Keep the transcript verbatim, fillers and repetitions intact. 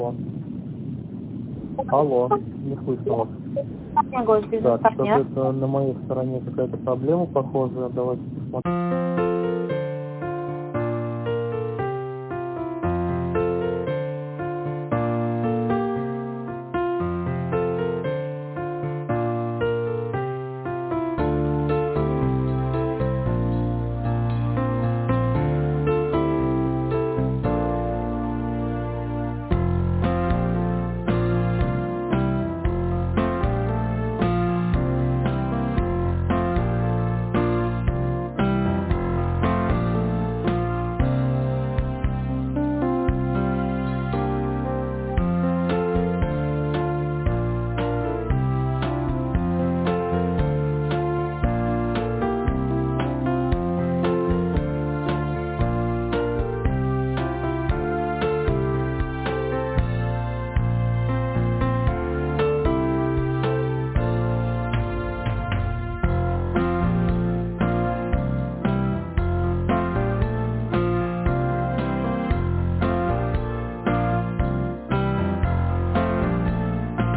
Алло, не слышно вас. Голос Да, что-то это на моей стороне какая-то проблема похожая. Давайте посмотрим.